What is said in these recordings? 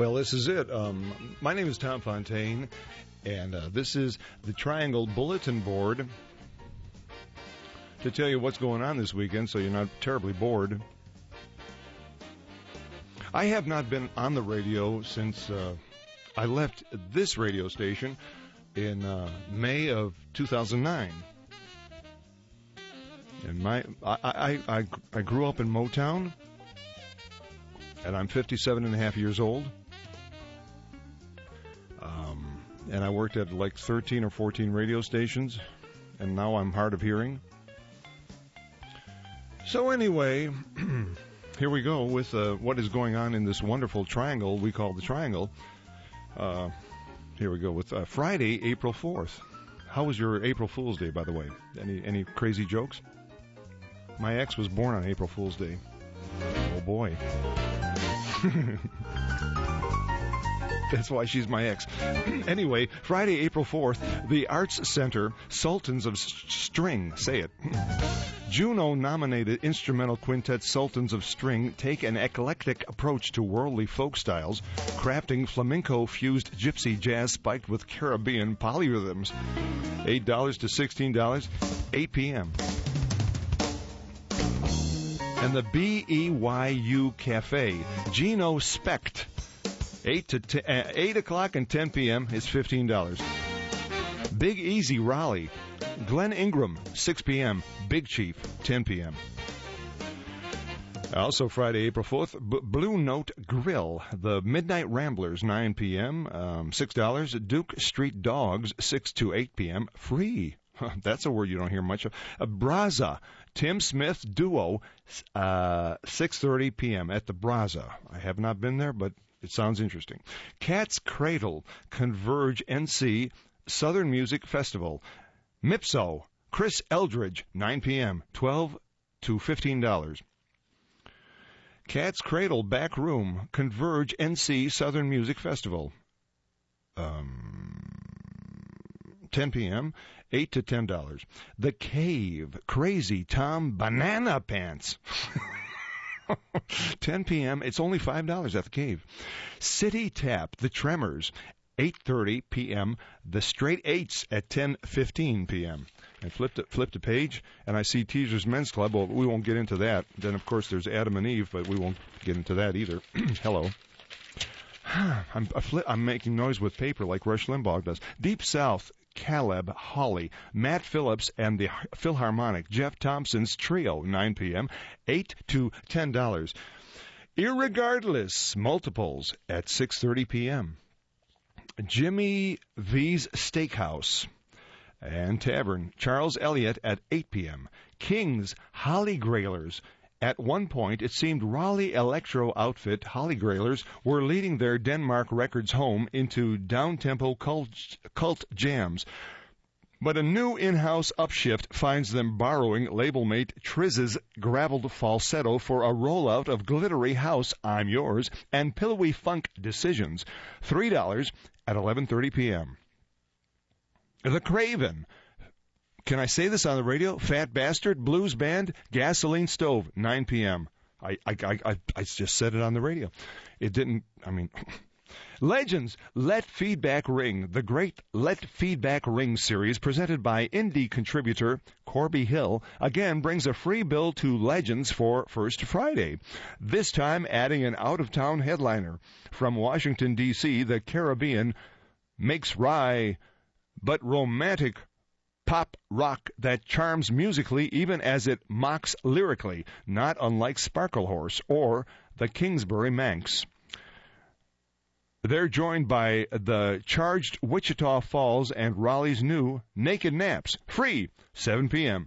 Well, this is it. My name is Tom Fontaine, and this is the Triangle Bulletin Board to tell you what's going on this weekend so you're not terribly bored. I have not been on the radio since I left this radio station in May of 2009. And I grew up in Motown, and I'm 57 and a half years old. And I worked at like 13 or 14 radio stations, and now I'm hard of hearing. So anyway, here we go with what is going on in this wonderful triangle we call the Triangle. Here we go with Friday, April 4th. How was your April Fool's Day, by the way? Any crazy jokes? My ex was born on April Fool's Day. Oh, boy. That's why she's my ex. Anyway, Friday, April 4th, the Arts Center, Sultans of String, say it. Juno-nominated instrumental quintet Sultans of String take an eclectic approach to worldly folk styles, crafting flamenco-fused gypsy jazz spiked with Caribbean polyrhythms. $8 to $16, 8 p.m. And the BEYU Cafe, Gino Specht, 8 o'clock and 10 p.m. is $15. Big Easy Raleigh, Glenn Ingram, 6 p.m. Big Chief, 10 p.m. Also Friday, April 4th, Blue Note Grill, the Midnight Ramblers, 9 p.m., $6. Duke Street Dogs, 6 to 8 p.m., free. That's a word you don't hear much of. Braza, Tim Smith Duo, 6:30 p.m. at the Braza. I have not been there, but it sounds interesting. Cat's Cradle, Converge NC, Southern Music Festival. Mipso, Chris Eldridge, 9 p.m., $12 to $15. Cat's Cradle, Back Room, Converge NC, Southern Music Festival. 10 p.m., $8 to $10. The Cave, Crazy Tom Banana Pants. 10 p.m., it's only $5 at the Cave. City Tap, The Tremors, 8:30 p.m., The Straight Eights at 10:15 p.m. And flip the page, and I see Teasers Men's Club. Well, we won't get into that. Then, of course, there's Adam and Eve, but we won't get into that either. Hello. I'm making noise with paper like Rush Limbaugh does. Deep South, Caleb, Holly, Matt Phillips, and the Philharmonic, Jeff Thompson's Trio, 9 p.m., $8 to $10. Irregardless, Multiples at 6:30 p.m. Jimmy V's Steakhouse and Tavern, Charles Elliott at 8 p.m. King's Holly Grailers. At one point, it seemed Raleigh electro outfit Holly Grailers were leading their Denmark Records home into down-tempo cult jams. But a new in-house upshift finds them borrowing labelmate Triz's graveled falsetto for a rollout of glittery house, I'm Yours, and pillowy funk decisions. $3 at 11:30 p.m. The Craven. Can I say this on the radio? Fat Bastard, Blues Band, Gasoline Stove, 9 p.m. I just said it on the radio. It didn't, Legends, Let Feedback Ring. The great Let Feedback Ring series presented by indie contributor Corby Hill again brings a free bill to Legends for First Friday. This time adding an out-of-town headliner. From Washington, D.C., the Caribbean makes wry but romantic pop rock that charms musically even as it mocks lyrically, not unlike Sparkle Horse or the Kingsbury Manx. They're joined by the Charged Wichita Falls and Raleigh's new Naked Naps, free, 7 p.m.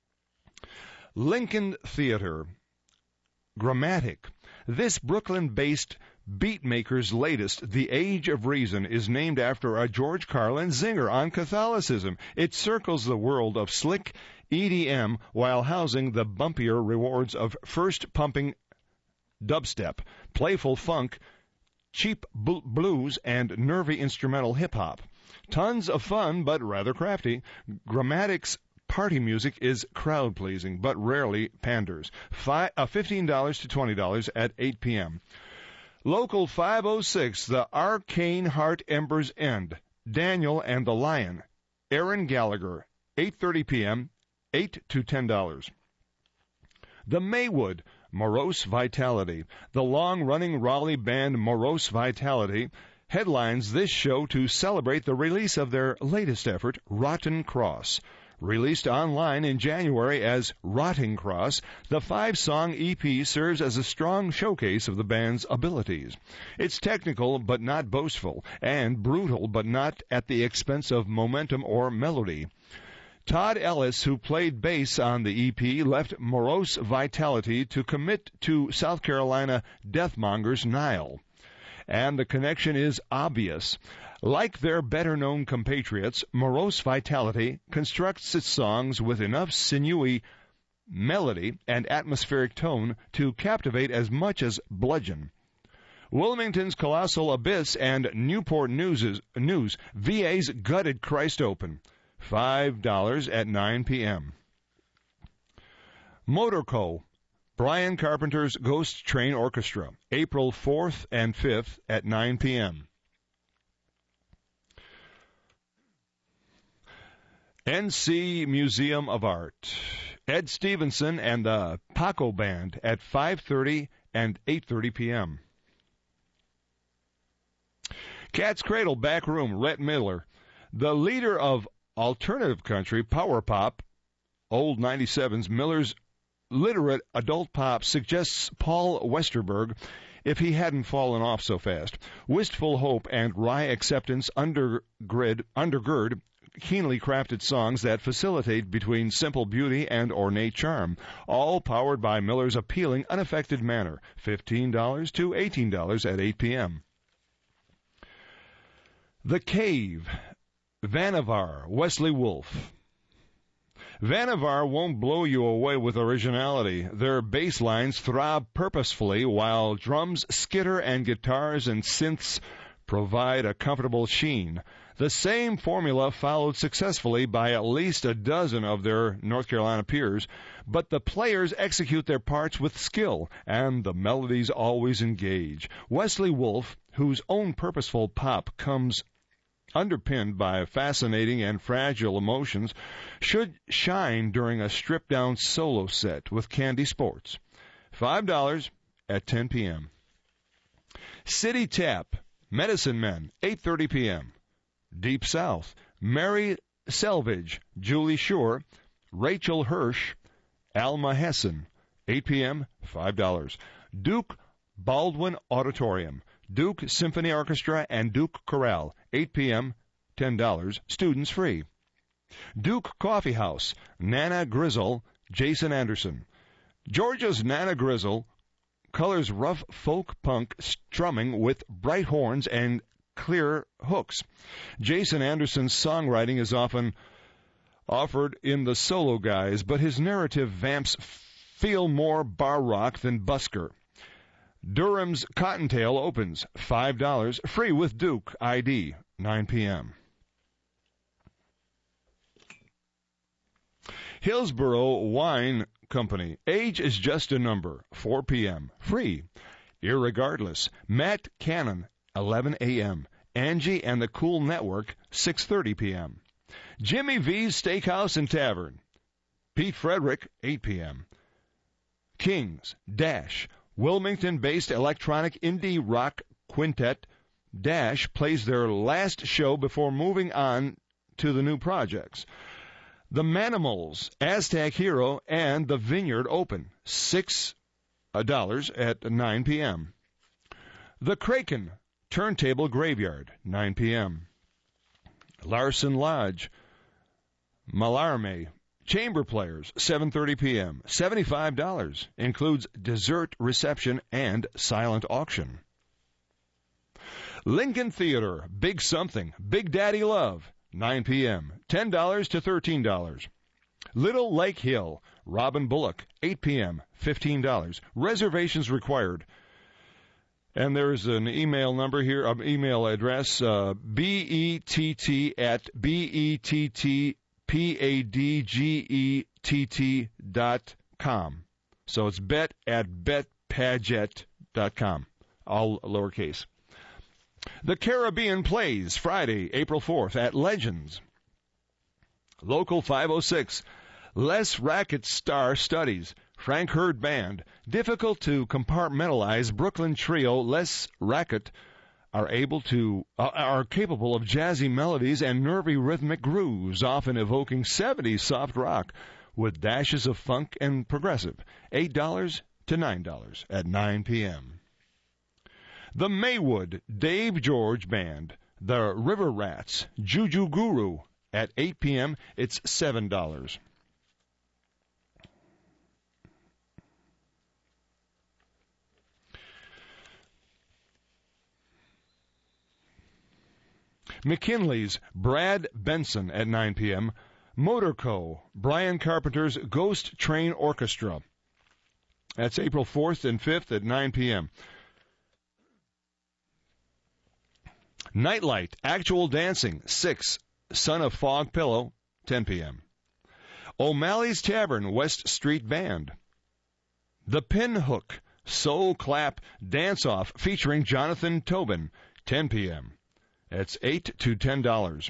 Lincoln Theater, Grammatic. This Brooklyn-based beatmaker's latest, The Age of Reason, is named after a George Carlin zinger on Catholicism. It circles the world of slick EDM while housing the bumpier rewards of first-pumping dubstep, playful funk, cheap blues, and nervy instrumental hip-hop. Tons of fun, but rather crafty. Grammatic's party music is crowd-pleasing, but rarely panders. $15 to $20 at 8 p.m. Local 506, the Arcane Heart Embers End, Daniel and the Lion, Aaron Gallagher, 8:30 p.m., $8 to $10. The Maywood, Morose Vitality. The long-running Raleigh band Morose Vitality headlines this show to celebrate the release of their latest effort, Rotten Cross. Released online in January as Rotting Cross, the 5-song EP serves as a strong showcase of the band's abilities. It's technical but not boastful, and brutal but not at the expense of momentum or melody. Todd Ellis, who played bass on the EP, left Morose Vitality to commit to South Carolina Deathmongers Nile. And the connection is obvious. Like their better-known compatriots, Morose Vitality constructs its songs with enough sinewy melody and atmospheric tone to captivate as much as bludgeon. Wilmington's Colossal Abyss and Newport News, VA's Gutted Christ Open, $5 at 9 p.m. Motorco, Brian Carpenter's Ghost Train Orchestra, April 4th and 5th at 9 p.m. NC Museum of Art, Ed Stevenson and the Paco Band at 5:30 and 8:30 p.m. Cat's Cradle Back Room, Rhett Miller, the leader of alternative country power pop, old 97s, Miller's literate adult pop suggests Paul Westerberg if he hadn't fallen off so fast. Wistful hope and wry acceptance undergird keenly crafted songs that facilitate between simple beauty and ornate charm, all powered by Miller's appealing, unaffected manner. $15 to $18 at 8 p.m. The Cave, Vannevar, Wesley Wolf. Vannevar won't blow you away with originality. Their bass lines throb purposefully while drums skitter and guitars and synths provide a comfortable sheen. The same formula followed successfully by at least a dozen of their North Carolina peers, but the players execute their parts with skill, and the melodies always engage. Wesley Wolf, whose own purposeful pop comes underpinned by fascinating and fragile emotions, should shine during a stripped-down solo set with Candy Sports. $5 at 10 p.m. City Tap, Medicine Men, 8:30 p.m. Deep South, Mary Selvage, Julie Shore, Rachel Hirsch, Alma Hessen, 8 p.m., $5. Duke Baldwin Auditorium, Duke Symphony Orchestra and Duke Chorale, 8 p.m., $10, students free. Duke Coffee House, Nana Grizzle, Jason Anderson. Georgia's Nana Grizzle colors rough folk punk strumming with bright horns and clear hooks. Jason Anderson's songwriting is often offered in the solo guise, but his narrative vamps feel more bar rock than busker. Durham's Cottontail opens, $5, free with Duke ID, 9 p.m. Hillsborough Wine Company, Age is Just a Number, 4 p.m., free. Irregardless, Matt Cannon, 11 a.m. Angie and the Cool Network, 6:30 p.m. Jimmy V's Steakhouse and Tavern, Pete Frederick, 8 p.m. Kings, Dash, Wilmington-based electronic indie rock quintet, Dash plays their last show before moving on to the new projects. The Manimals, Aztec Hero, and The Vineyard open, $6 at 9 p.m. The Kraken, Turntable Graveyard, 9 p.m. Larson Lodge, Malarme, Chamber Players, 7:30 p.m. $75. Includes dessert reception and silent auction. Lincoln Theater, Big Something, Big Daddy Love, 9 p.m. $10 to $13. Little Lake Hill, Robin Bullock, 8 p.m. $15. Reservations required. And there's an email number here, email address, BETTPADGETT.com. So it's bet@betpadgett.com. all lowercase. The Caribbean Plays, Friday, April 4th at Legends. Local 506, Les Racket Star Studies, Frank Hurd Band. Difficult to compartmentalize Brooklyn trio Les Racket are capable of jazzy melodies and nervy rhythmic grooves, often evoking 70s soft rock with dashes of funk and progressive. $8 to $9 at 9 p.m. The Maywood Dave George Band, the River Rats, Juju Guru. At 8 p.m., it's $7. McKinley's Brad Benson at 9 p.m. Motor Co., Brian Carpenter's Ghost Train Orchestra. That's April 4th and 5th at 9 p.m. Nightlight, Actual Dancing, 6, Son of Fog Pillow, 10 p.m. O'Malley's Tavern, West Street Band. The Pinhook, Soul Clap Dance-Off featuring Jonathan Tobin, 10 p.m. That's $8 to $10.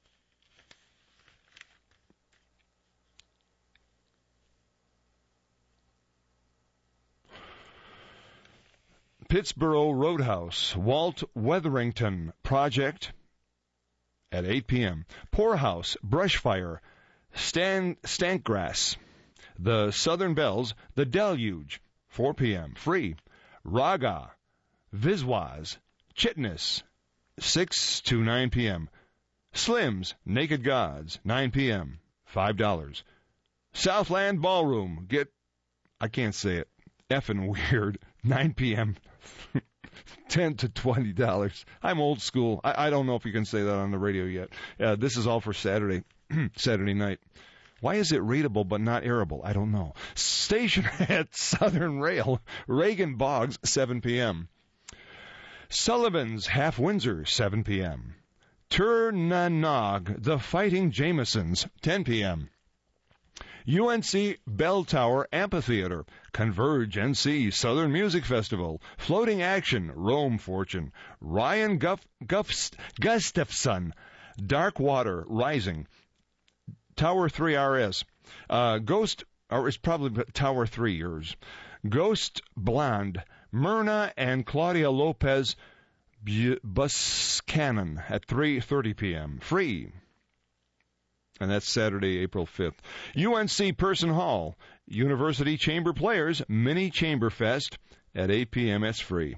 Pittsboro Roadhouse, Walt Wetherington Project at 8 p.m. Poorhouse, Brushfire, Stankgrass, The Southern Bells, The Deluge, 4 p.m. Free. Raga, Viswaz, Chitness, 6 to 9 p.m. Slims, Naked Gods, 9 p.m. $5. Southland Ballroom, I can't say it, effing weird, 9 p.m. $10 to $20. I'm old school. I don't know if you can say that on the radio yet. This is all for Saturday, Saturday night. Why is it readable but not airable? I don't know. Station at Southern Rail, Reagan Boggs, 7 p.m. Sullivan's Half Windsor, 7 p.m. Turnanog, The Fighting Jamesons, 10 p.m. UNC Bell Tower Amphitheater, Converge NC Southern Music Festival, Floating Action, Rome Fortune, Ryan Gustafson, Dark Water Rising, Tower 3 RS, Ghost, or it's probably Tower 3 yours, Ghost Blonde, Myrna and Claudia Lopez Buscannon at 3:30 p.m. Free. And that's Saturday, April 5th. UNC Person Hall, University Chamber Players, Mini Chamber Fest at 8 p.m. That's free.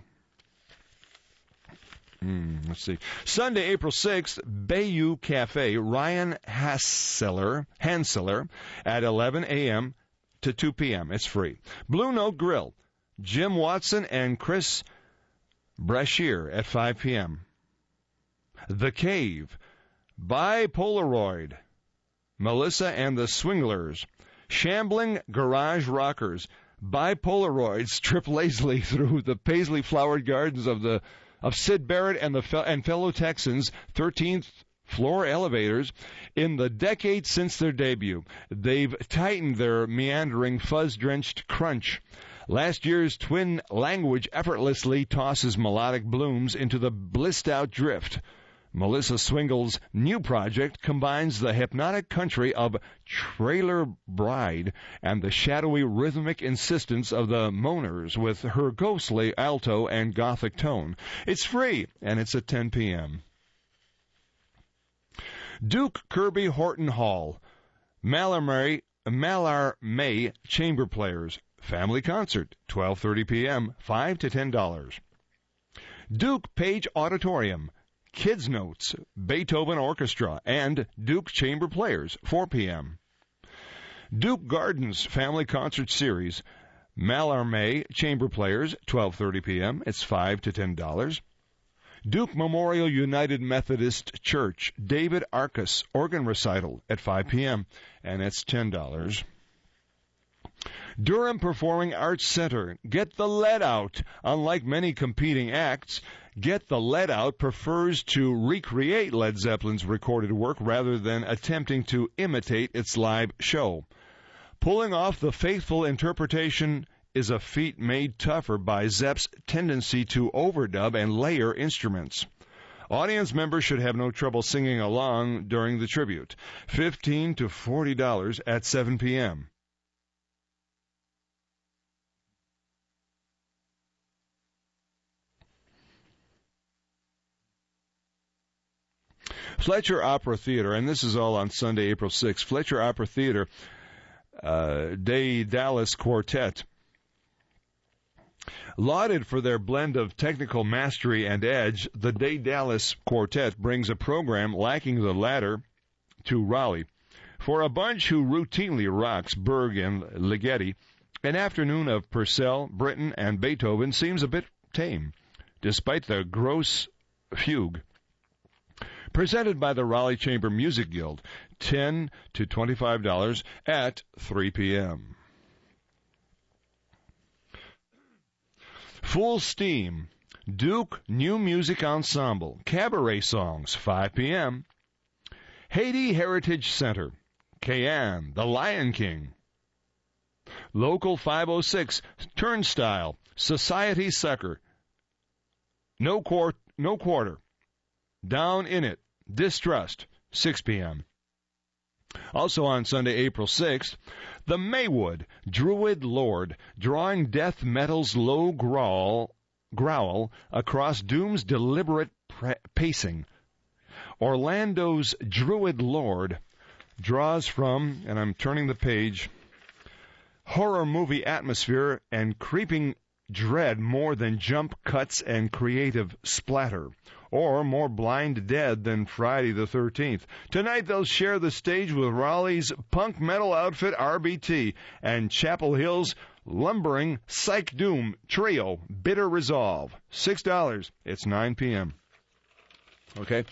Let's see. Sunday, April 6th, Bayou Cafe, Ryan Hanseler at 11 a.m. to 2 p.m. It's free. Blue Note Grill, Jim Watson and Chris Brashear at 5 p.m. The Cave, by Polaroid, Melissa and the Swinglers, Shambling Garage Rockers, by Polaroids, trip lazily through the paisley flowered gardens of Sid Barrett and fellow Texans, 13th floor elevators. In the decade since their debut, they've tightened their meandering, fuzz-drenched crunch. Last year's twin language effortlessly tosses melodic blooms into the blissed-out drift. Melissa Swingle's new project combines the hypnotic country of Trailer Bride and the shadowy rhythmic insistence of the Moaners with her ghostly alto and gothic tone. It's free, and it's at 10 p.m. Duke Kirby Horton Hall, Mallarmé Chamber Players, Family Concert, 12:30 p.m., $5 to $10. Duke Page Auditorium, Kids Notes, Beethoven Orchestra, and Duke Chamber Players, 4 p.m. Duke Gardens Family Concert Series, Mallarmé Chamber Players, 12:30 p.m. It's $5 to $10. Duke Memorial United Methodist Church, David Arcus Organ Recital at 5 p.m., and it's $10. Durham Performing Arts Center, Get the Lead Out. Unlike many competing acts, Get the Lead Out prefers to recreate Led Zeppelin's recorded work rather than attempting to imitate its live show. Pulling off the faithful interpretation is a feat made tougher by Zepp's tendency to overdub and layer instruments. Audience members should have no trouble singing along during the tribute. $15 to $40 at 7 p.m. Fletcher Opera Theater, and this is all on Sunday, April 6th. Fletcher Opera Theater, Day Dallas Quartet. Lauded for their blend of technical mastery and edge, the Day Dallas Quartet brings a program lacking the latter to Raleigh. For a bunch who routinely rocks Berg and Ligeti, an afternoon of Purcell, Britten, and Beethoven seems a bit tame, despite the gross fugue. Presented by the Raleigh Chamber Music Guild, $10 to $25 at 3 p.m. Full Steam, Duke New Music Ensemble, Cabaret Songs, 5 p.m. Haiti Heritage Center, Cayenne, The Lion King. Local 506, Turnstile, Society Sucker, No Quarter, Down in It, Distrust, 6 p.m. Also on Sunday, April 6th, the Maywood Druid Lord, drawing death metal's low growl across doom's deliberate pacing. Orlando's Druid Lord draws from, and I'm turning the page, horror movie atmosphere and creeping dread more than jump cuts and creative splatter, or more blind dead than Friday the 13th. Tonight they'll share the stage with Raleigh's punk metal outfit RBT and Chapel Hill's lumbering psych doom trio Bitter Resolve. $6. It's 9 p.m. Okay.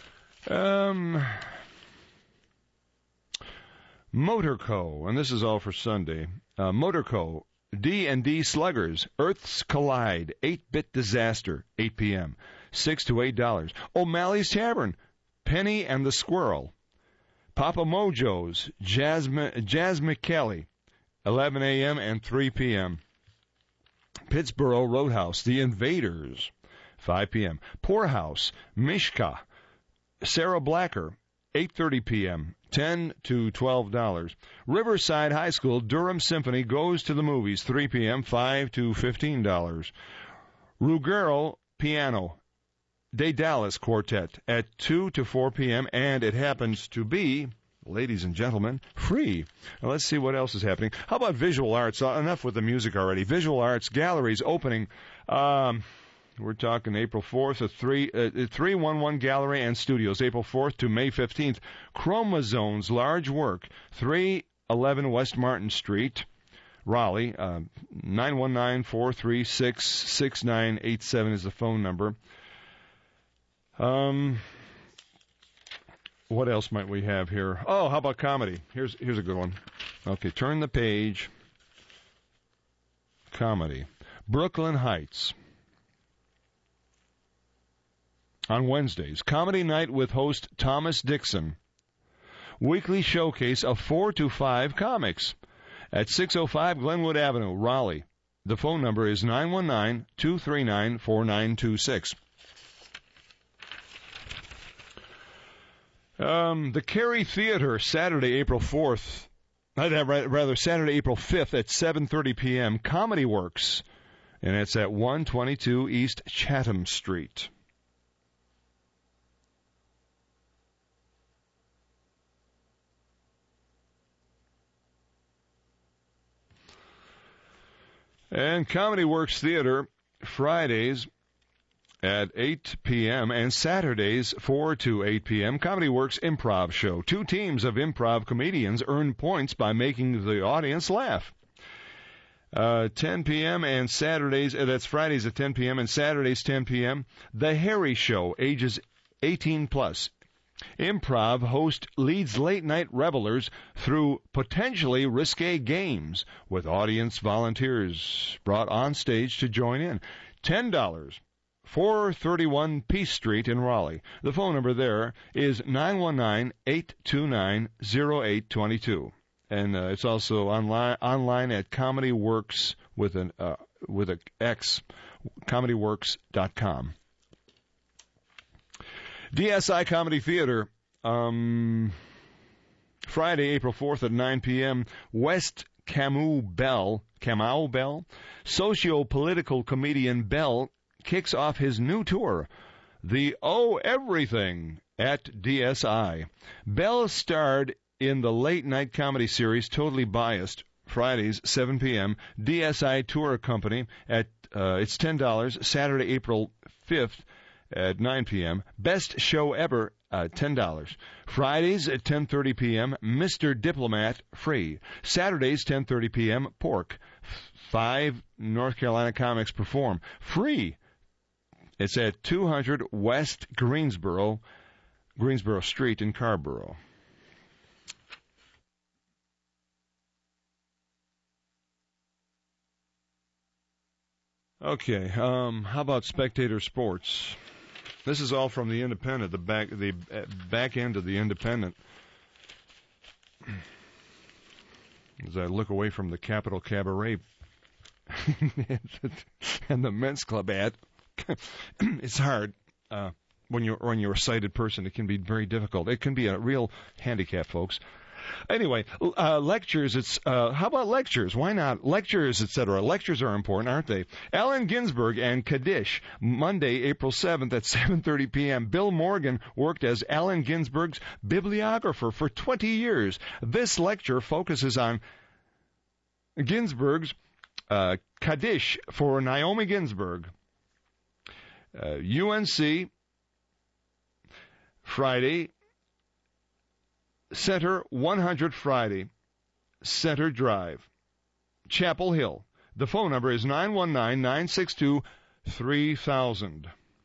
Motorco, and this is all for Sunday. Motorco, D&D Sluggers, Earths Collide, 8-Bit Disaster, 8 p.m. $6 to $8. O'Malley's Tavern, Penny and the Squirrel. Papa Mojo's, Jazz McKelly, 11 a.m. and 3 p.m. Pittsburgh Roadhouse, The Invaders, 5 p.m. Poorhouse, Mishka, Sarah Blacker, 8:30 p.m., $10 to $12. Riverside High School, Durham Symphony Goes to the Movies, 3 p.m., $5 to $15. Ruggero Piano, Day Dallas Quartet at 2 to 4 p.m., and it happens to be, ladies and gentlemen, free. Now let's see what else is happening. How about visual arts? Enough with the music already. Visual arts galleries opening. We're talking April 4th at 311 Gallery and Studios, April 4th to May 15th. Chromosomes Large Work, 311 West Martin Street, Raleigh. 919-436-6987 is the phone number. What else might we have here? Oh, how about comedy? Here's a good one. Okay, turn the page. Comedy. Brooklyn Heights. On Wednesdays, comedy night with host Thomas Dixon. Weekly showcase of 4 to 5 comics at 605 Glenwood Avenue, Raleigh. The phone number is 919-239-4926. The Cary Theater, Saturday, April 4th. Saturday, April 5th at 7:30 p.m. Comedy Works, and it's at 122 East Chatham Street. And Comedy Works Theater, Fridays at 8 p.m. and Saturdays 4 to 8 p.m. Comedy Works Improv Show. 2 teams of improv comedians earn points by making the audience laugh. 10 p.m. and Saturdays, that's Fridays at 10 p.m. and Saturdays 10 p.m. The Harry Show, ages 18 plus. Improv host leads late-night revelers through potentially risque games with audience volunteers brought on stage to join in. $10, 431 Peace Street in Raleigh. The phone number there is 919-829-0822. And it's also online at ComedyWorks with an X, comedyworks.com. DSI Comedy Theater, Friday, April 4th at 9 p.m., West Kamau Bell, socio-political comedian Bell kicks off his new tour, The Oh Everything, at DSI. Bell starred in the late-night comedy series Totally Biased, Fridays, 7 p.m. DSI Tour Company at it's $10. Saturday, April 5th at 9 p.m. Best Show Ever, $10. Fridays at 10:30 p.m. Mr. Diplomat, free. Saturdays, 10:30 p.m. Pork. 5 North Carolina comics perform free. It's at 200 West Greensboro Street in Carborough. Okay, how about Spectator Sports? This is all from the Independent, the back end of the Independent. As I look away from the Capitol Cabaret and the Men's Club ad, it's hard. When you're a sighted person, it can be very difficult. It can be a real handicap, folks. Anyway, lectures. How about lectures? Why not? Lectures, etc. Lectures are important, aren't they? Allen Ginsberg and Kaddish, Monday, April 7th at 7:30 p.m. Bill Morgan worked as Allen Ginsberg's bibliographer for 20 years. This lecture focuses on Ginsberg's Kaddish for Naomi Ginsberg. UNC, Friday, Center 100 Friday, Center Drive, Chapel Hill. The phone number is 919-962-3000.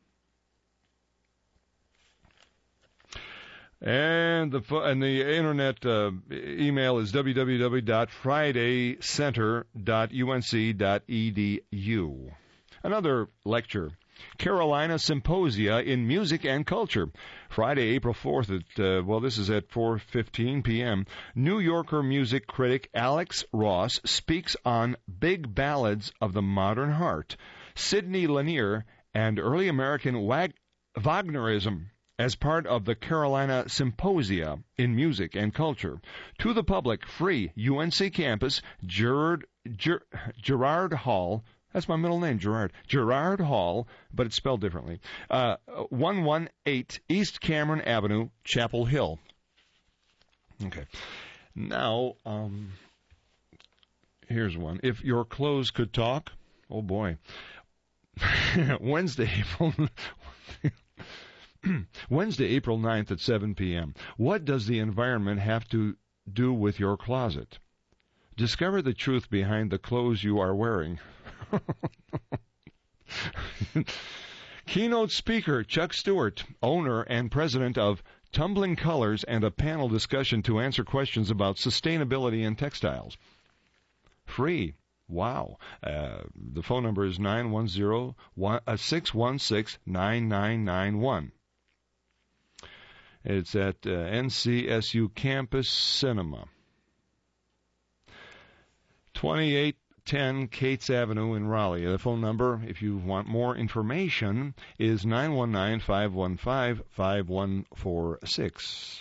And the internet email is www.fridaycenter.unc.edu. Another lecture, Carolina Symposia in Music and Culture. Friday, April 4th this is at 4:15 p.m. New Yorker music critic Alex Ross speaks on big ballads of the modern heart, Sidney Lanier, and early American Wagnerism as part of the Carolina Symposia in Music and Culture. To the public, free, UNC campus, Gerard Hall. That's my middle name, Gerard. Gerard Hall, but it's spelled differently. 118 East Cameron Avenue, Chapel Hill. Okay. Now, here's one. If your clothes could talk, oh boy. Wednesday, April 9th at 7 p.m. What does the environment have to do with your closet? Discover the truth behind the clothes you are wearing. Keynote speaker Chuck Stewart, owner and president of Tumbling Colors, and a panel discussion to answer questions about sustainability in textiles. Free. Wow. The phone number is 910-616-9991. It's at NCSU Campus Cinema. 2810 Cates Avenue in Raleigh. The phone number, if you want more information, is 919-515-5146.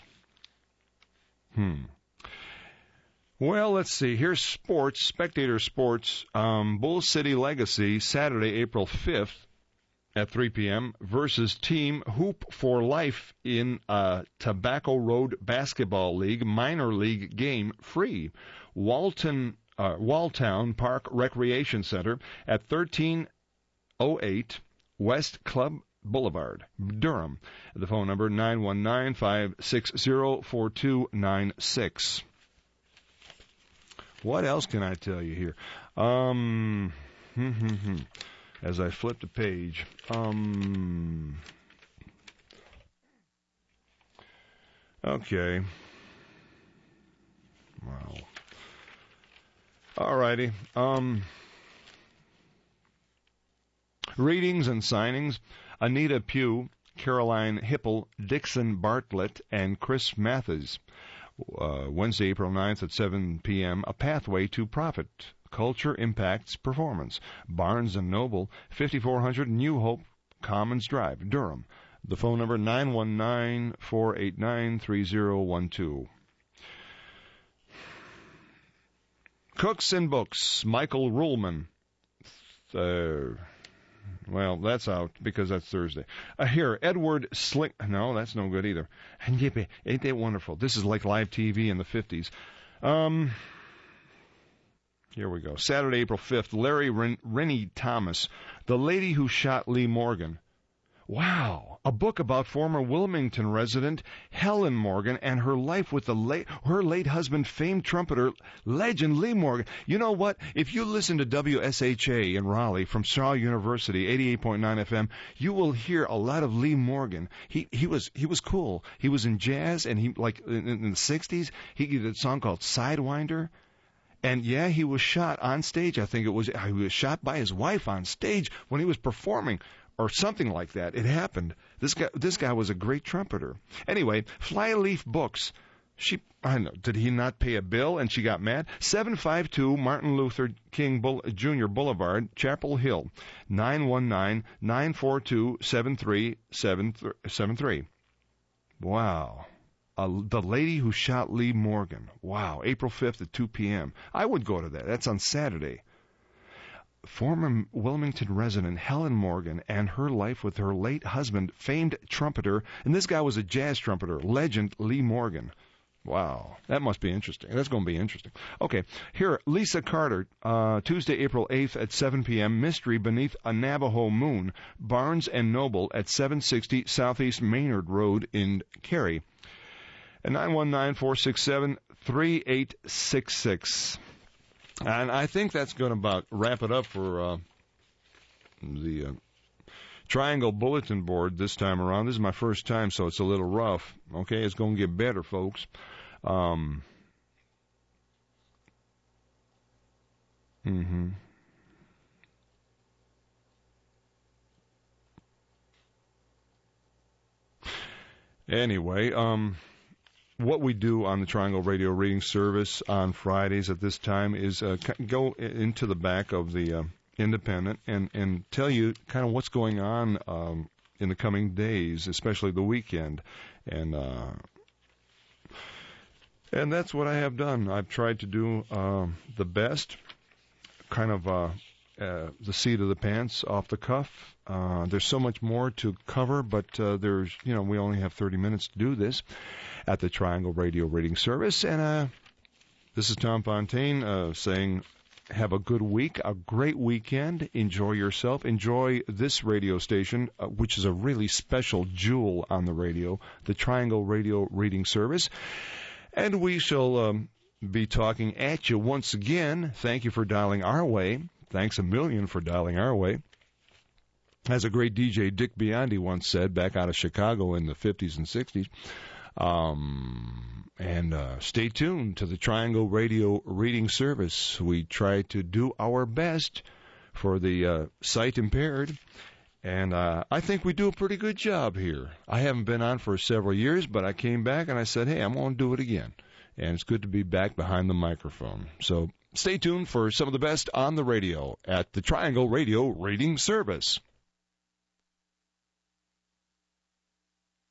Well, let's see. Here's sports, Spectator Sports. Bull City Legacy, Saturday, April 5th at 3 p.m. versus Team Hoop for Life in a Tobacco Road Basketball League minor league game, free. Walltown Park Recreation Center at 1308 West Club Boulevard, Durham. The phone number 919-560-4296. What else can I tell you here? As I flip the page. Okay. Wow. All righty. Readings and signings. Anita Pugh, Caroline Hipple, Dixon Bartlett, and Chris Mathis. Wednesday, April 9th at 7 p.m. A Pathway to Profit culture impacts performance. Barnes & Noble, 5400 New Hope Commons Drive, Durham. The phone number, 919-489-3012. Cooks and Books, Michael Ruhlman. Well, that's out because that's Thursday. Here, Edward Sling. No, that's no good either. Ain't that wonderful? This is like live TV in the 50s. Here we go. Saturday, April 5th, Larry Rennie Thomas, The Lady Who Shot Lee Morgan. Wow, a book about former Wilmington resident Helen Morgan and her life with her late husband, famed trumpeter, legend Lee Morgan. You know what? If you listen to WSHA in Raleigh from Shaw University, 88.9 FM, you will hear a lot of Lee Morgan. He was cool. He was in jazz, and he like in the 60s, he did a song called Sidewinder. And yeah, he was shot on stage. I think he was shot by his wife on stage when he was performing, or something like that. It happened. This guy was a great trumpeter. Anyway, Flyleaf Books. I don't know, did he not pay a bill and she got mad? 752 Martin Luther King Jr. Boulevard, Chapel Hill, 919-942-7373. Wow. The Lady Who Shot Lee Morgan. Wow. April 5th at 2 p.m. I would go to that. That's on Saturday. Former Wilmington resident Helen Morgan and her life with her late husband, famed trumpeter, and this guy was a jazz trumpeter, legend Lee Morgan. Wow, that must be interesting. That's going to be interesting. Okay, here, Lisa Carter, Tuesday, April 8th at 7 p.m., Mystery Beneath a Navajo Moon, Barnes & Noble at 760 Southeast Maynard Road in Cary. And 919-467-3866. And I think that's going to about wrap it up for the Triangle Bulletin Board this time around. This is my first time, so it's a little rough. Okay, it's going to get better, folks. Anyway, what we do on the Triangle Radio Reading Service on Fridays at this time is go into the back of the Independent and tell you kind of what's going on in the coming days, especially the weekend. And that's what I have done. I've tried to do the best, kind of the seat of the pants, off the cuff. There's so much more to cover, but we only have 30 minutes to do this at the Triangle Radio Reading Service. And this is Tom Fontaine saying, have a good week, a great weekend. Enjoy yourself. Enjoy this radio station, which is a really special jewel on the radio, the Triangle Radio Reading Service. And we shall be talking at you once again. Thank you for dialing our way. Thanks a million for dialing our way. As a great DJ Dick Biondi once said back out of Chicago in the 50s and 60s. And stay tuned to the Triangle Radio Reading Service. We try to do our best for the sight impaired, and I think we do a pretty good job here. I haven't been on for several years, but I came back and I said, hey, I'm going to do it again. And it's good to be back behind the microphone. So stay tuned for some of the best on the radio at the Triangle Radio Reading Service.